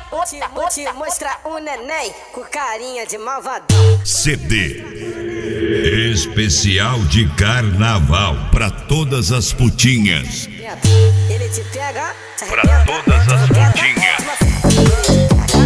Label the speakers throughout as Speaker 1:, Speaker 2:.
Speaker 1: Vou te mostrar um neném com carinha de malvadão.
Speaker 2: CD especial de carnaval pra todas as putinhas.
Speaker 1: Ele te pega,
Speaker 2: Pra todas as putinhas.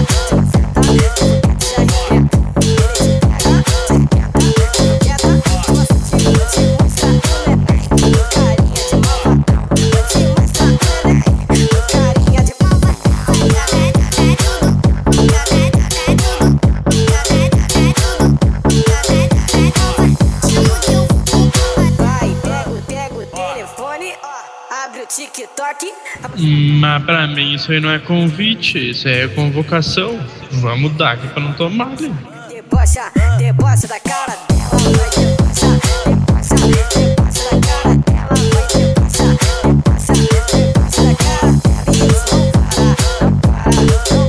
Speaker 1: Abre o TikTok.
Speaker 3: Mas pra mim isso aí não é convite, isso aí é convocação. Vamos dar aqui pra não tomar ali.
Speaker 1: Debocha da cara dela, vai debochar, debocha da cara dela, vai debochar, debocha da cara dela. E eles vão parar, não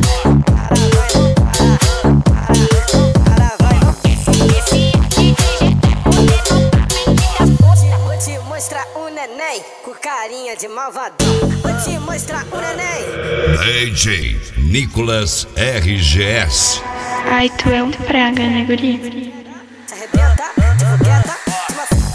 Speaker 1: para, vai. Vou te mostrar um neném com carinha de malvadão. Vou te mostrar um neném.
Speaker 2: DJ Nicolas RGS.
Speaker 4: Ai, tu é um praga, né, guri?
Speaker 1: Te arrebenta, te fogueta, te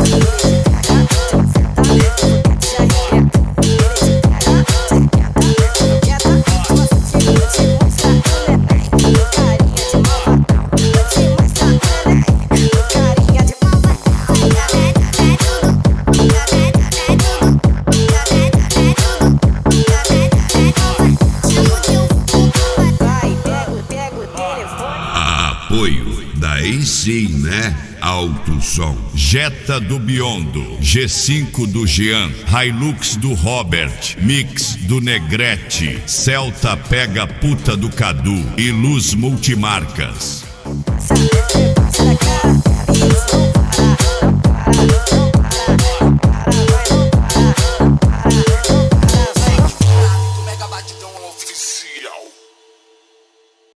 Speaker 2: Apoio, daí sim, né? Alto Som, Jetta do Biondo, G5 do Jean, Hilux do Robert, Mix do Negrete, Celta Pega Puta do Cadu e Luz Multimarcas.
Speaker 1: debocha da cara